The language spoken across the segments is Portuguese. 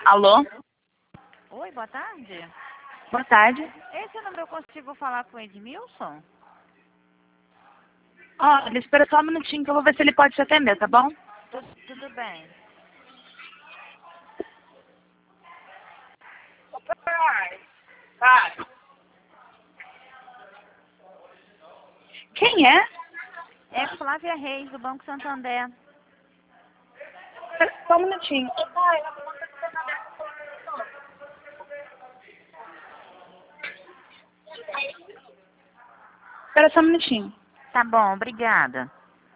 Alô? Oi, boa tarde. Boa tarde. Esse número eu consigo falar com o Edmilson? Olha, espera só um minutinho que eu vou ver se ele pode te atender, tá bom? Tudo bem. Quem é? É Flávia Reis, do Banco Santander. Espera só um minutinho. Espera só um minutinho. Tá bom, obrigada.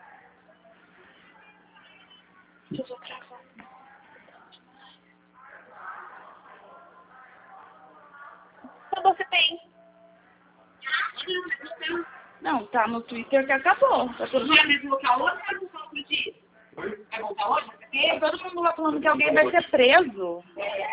Você tem? Não, tá no Twitter que acabou. Tá todo mundo... Vai voltar hoje ou vai voltar hoje? Tá todo mundo lá falando que alguém vai ser preso.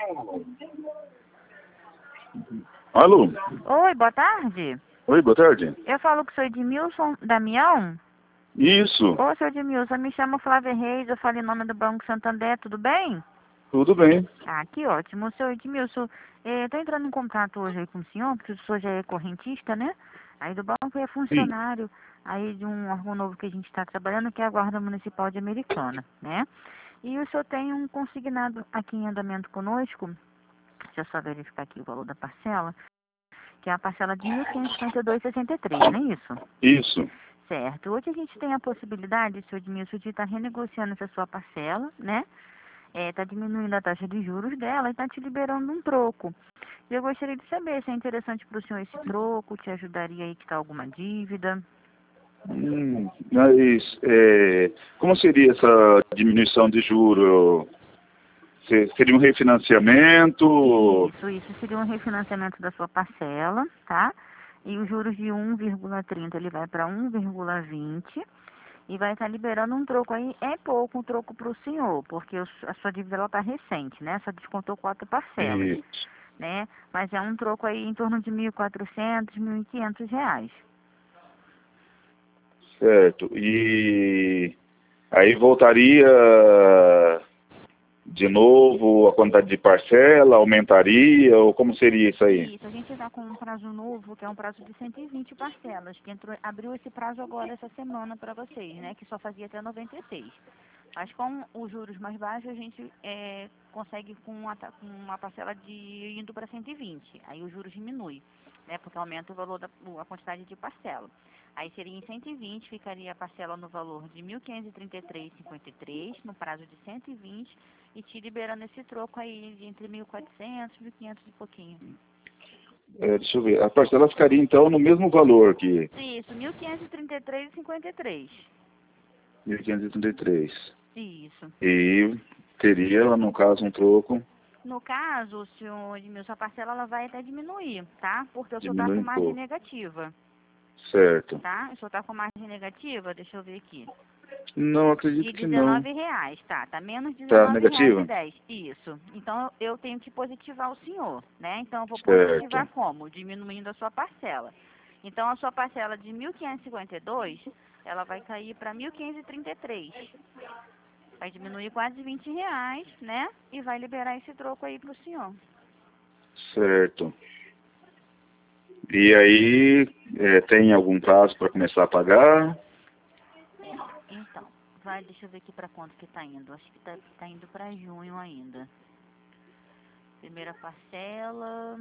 Alô? Oi, boa tarde. Oi, boa tarde. Eu falo que sou Edmilson Damião. Isso, Ô, seu Edmilson, me chamo Flávia Reis, eu falo em nome do Banco Santander, tudo bem? tudo bem. Ah, que ótimo. Seu Edmilson, estou entrando em contato hoje aí com o senhor, porque o senhor já é correntista, né? Aí do banco é Sim, funcionário aí de um órgão novo que a gente está trabalhando, que é a Guarda Municipal de Americana, né? E o senhor tem um consignado aqui em andamento conosco, deixa eu só verificar aqui o valor da parcela, que é a parcela de 1.552,63, não é isso? isso. Certo. Hoje a gente tem a possibilidade, seu Edmilson, de estar renegociando essa sua parcela, né? Está diminuindo a taxa de juros dela e está te liberando um troco. E eu gostaria de saber se é interessante para o senhor esse troco, te ajudaria aí a quitar alguma dívida. Mas, como seria essa diminuição de juro? Seria um refinanciamento? Isso seria um refinanciamento da sua parcela, tá? E os juros de 1,30 ele vai para 1,20 e vai estar liberando um troco aí. É pouco um troco para o senhor, porque a sua dívida ela está recente, né? Só descontou 4 parcelas, Isso, né? Mas é um troco aí em torno de 1.400, R$ 1.500. certo. E aí voltaria de novo a quantidade de parcela, aumentaria, ou como seria isso aí? Isso, a gente está com um prazo novo, que é um prazo de 120 parcelas, que abriu esse prazo agora essa semana para vocês, né? Que só fazia até 96. Mas com os juros mais baixos, a gente consegue com uma parcela de indo para 120. Aí os juros diminuem, né? Porque aumenta o valor a quantidade de parcela. Aí seria em 120, ficaria a parcela no valor de 1.533,53, no prazo de 120, e te liberando esse troco aí de entre 1.400 e 1.500 e pouquinho. Deixa eu ver. A parcela ficaria então no mesmo valor que Isso, 1.533,53. 1.533. Isso. E teria, no caso, um troco, No caso, senhor Edmilson, a parcela ela vai até diminuir, tá? Porque o senhor está diminui com um margem pouco. negativa, Certo. tá? O senhor está com margem negativa, deixa eu ver aqui. Não, De acredito que não. R$ 19, tá? Tá menos Tá negativa? R$ 19,10. Isso. Então eu tenho que positivar o senhor, né? Então eu vou positivar Certo. como? Diminuindo a sua parcela. Então a sua parcela de 1.552, ela vai cair para 1.533. Vai diminuir quase R$ 20, né? E vai liberar esse troco aí pro senhor. Certo. E aí, tem algum prazo para começar a pagar? Então, deixa eu ver aqui para quanto que tá indo. Acho que tá indo para junho ainda. Primeira parcela.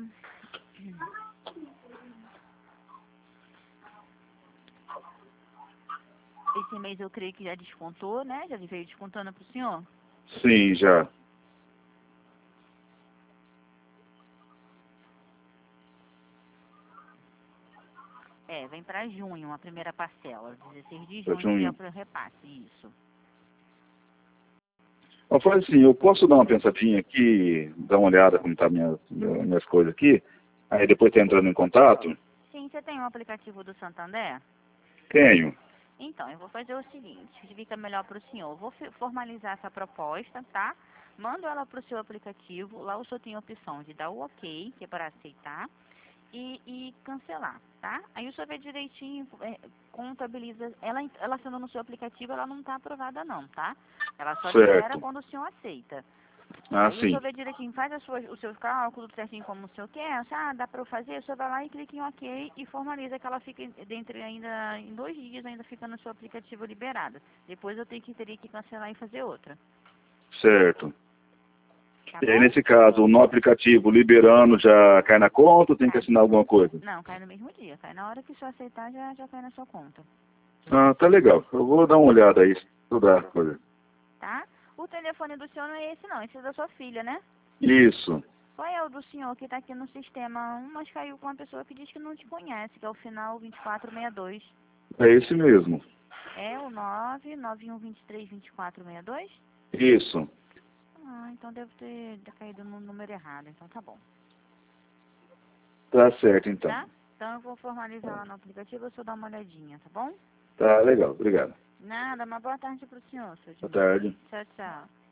Esse mês eu creio que já descontou, né? Já veio descontando pro senhor. Sim, já. Vem para junho a primeira parcela. 16 de Para junho que é junho. para o repasse, isso. Ó, faz assim, eu posso dar uma pensadinha aqui, dar uma olhada como tá minhas coisas aqui, aí depois tá entrando em contato? Sim, você tem um aplicativo do Santander? Tenho. Então, eu vou fazer o seguinte, que fica melhor para o senhor. Eu vou formalizar essa proposta, tá? Mando ela para o seu aplicativo. Lá o senhor tem a opção de dar o ok, que é para aceitar, e cancelar, tá? Aí o senhor vê direitinho, contabiliza. Ela sendo no seu aplicativo, ela não está aprovada não, tá? Ela só libera Certo. quando o senhor aceita. Ah, Aí o sim. senhor vê direitinho, faz os seus cálculos certinho como o senhor quer. Dá para eu fazer? O senhor vai lá e clica em OK e formaliza que ela fica dentro ainda em 2 dias, ainda fica no seu aplicativo liberada. Depois eu teria que cancelar e fazer outra. Certo. Tá E aí, bom? nesse caso, no aplicativo, liberando, já cai na conta ou tem que assinar alguma coisa? Não, cai no mesmo dia. Cai na hora que o senhor aceitar, já cai na sua conta. Ah, tá legal. Eu vou dar uma olhada aí, estudar a coisa. Tá? O telefone do senhor não é esse não, esse é da sua filha, né? Isso. Qual é o do senhor que está aqui no sistema? Mas caiu com uma pessoa que diz que não te conhece, que é o final 2462. É esse mesmo. É o 991232462? Isso. Ah, então deve ter caído no número errado, então tá bom. Tá certo, então. Tá? Então eu vou formalizar lá no aplicativo, eu só dar uma olhadinha, tá bom? Tá legal. Obrigado. Nada, uma boa tarde pro senhor, seu Boa Edmilson. tarde. Tchau, tchau.